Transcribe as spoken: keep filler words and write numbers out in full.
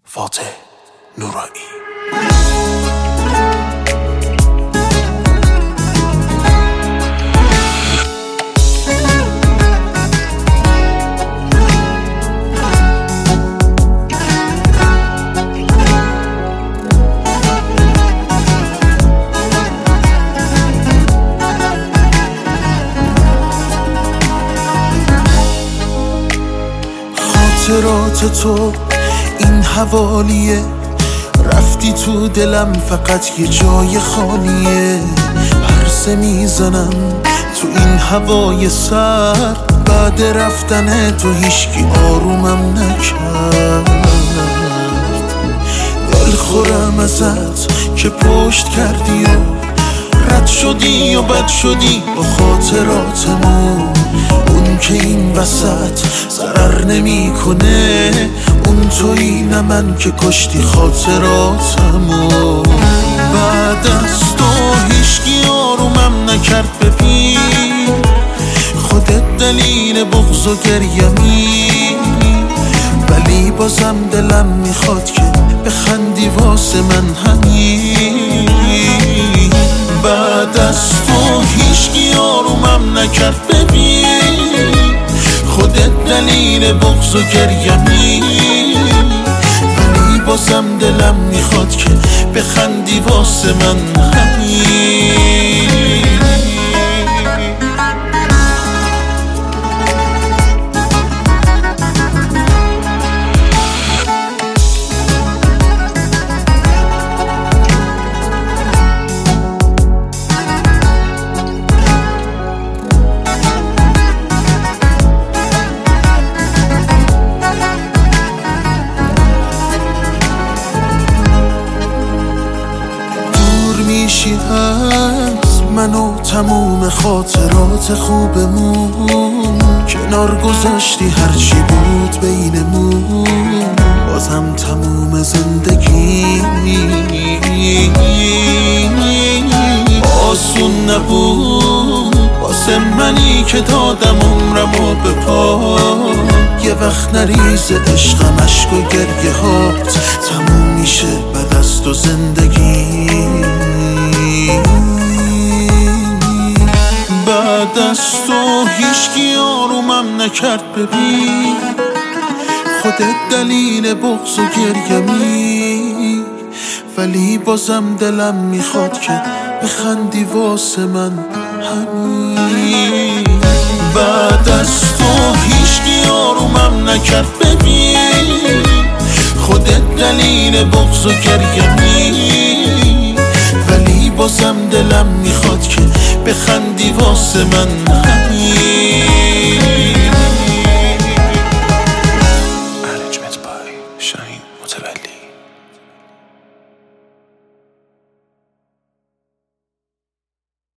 فاتح نورایی. خاطرات تو این حوالیه، رفتی تو دلم فقط یه جای خالیه. پرسه میزنم تو این هوای سر، بعد رفتن تو هیچکی آرومم نکرد. دل خورم ازت که پشت کردی و رد شدی و بد شدی با خاطراتمون. اون که این وسط ضرر نمی کنه، اون تویی نه من که کشتی خاطراتمو. بعد از تو هیچکی آرومم نکرد، ببین خودت دلیل بغض و گریمی. ولی بازم دلم میخواد که بخندی واسه من همین. بعد از تو هیچکی آرومم نکرد، ببین خودت دلیل بغض و گریمی. ولی بازم دلم میخواد که بخندی واسه من همین. از من و تموم خاطرات خوبمون، کنار گذاشتی هرچی بود بینمون. بازم تموم زندگی آسون نبود واسه منی که دادم عمرمو به پا. یه وقت نریز عشقم، عشق و گریه هات تموم میشه بعد از تو زندگی. بعد از تو هیچکی آرومم نکرد، ببین خودت دلیل بغض و گریمی. ولی بازم دلم میخواد که بخندی واسه من همین. بعد از تو هیچکی آرومم نکرد، ببین خودت دلیل بغض و گریمی. ولی بازم دلم میخواد که بخندی واسه من همین.